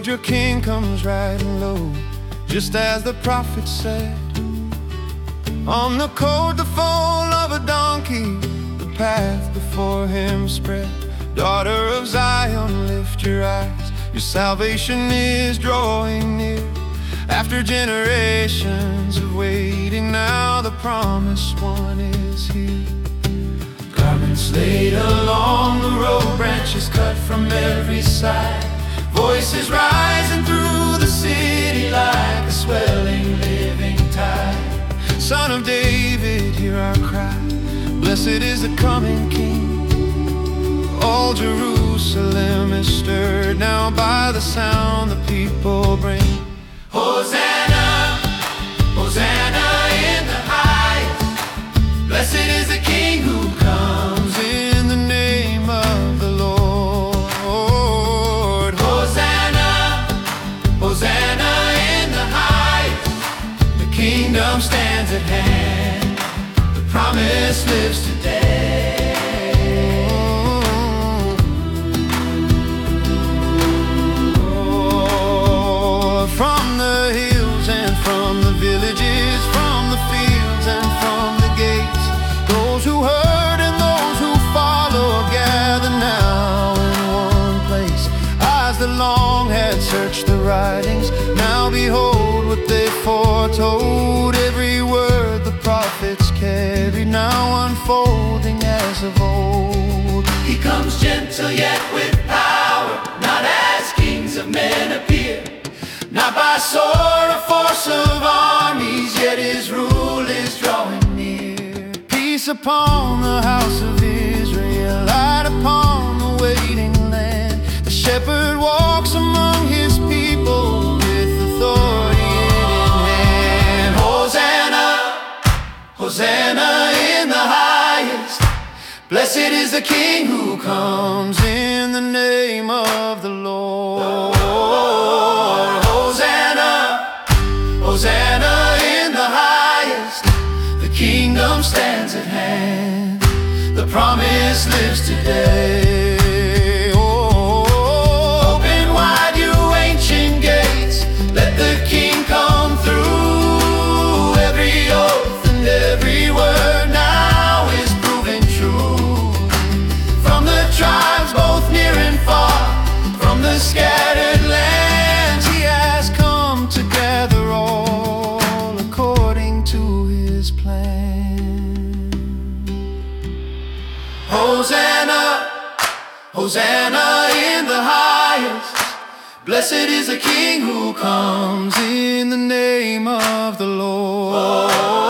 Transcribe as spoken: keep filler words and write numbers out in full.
Behold, your king comes riding low, just as the prophet said. On the coat, the foal of a donkey, the path before him spread. Daughter of Zion, lift your eyes, your salvation is drawing near. After generations of waiting, now the promised one is here. Garments laid along the road, branches cut from every side, voices rising through the city like a swelling living tide. Son of David, hear our cry, blessed is the coming King. All Jerusalem is stirred now by the sound the people bring. Hosanna, Hosanna in the highest. Blessed is the King who comes in the name of the Lord. Hosanna, Hosanna in the highest. The kingdom stands at hand, the promise lives today. From the hills and from the villages, from the fields and from the gates, those who heard and those who follow gather now in one place. Eyes that long had searched the writings, now behold what they foretold. Every word the prophets carried, now unfolding as of old. He comes gentle yet with power, not as kings of men appear. Not by sword or force of armies, yet his rule is drawing near. Peace upon the house of Israel, light upon the waiting land. The shepherd walks among his people with authority in hand. Hosanna, Hosanna in the highest. Blessed is the King who comes in the name of the Lord. Hosanna in the highest, the kingdom stands at hand, the promise lives today. Oh, open wide you ancient gates, let the King come through. Every oath and every word now is proven true. From the tribes both near and far, from the scattered lands, he has come to gather all Hosanna, Hosanna in the highest. Blessed is the King who comes in the name of the Lord.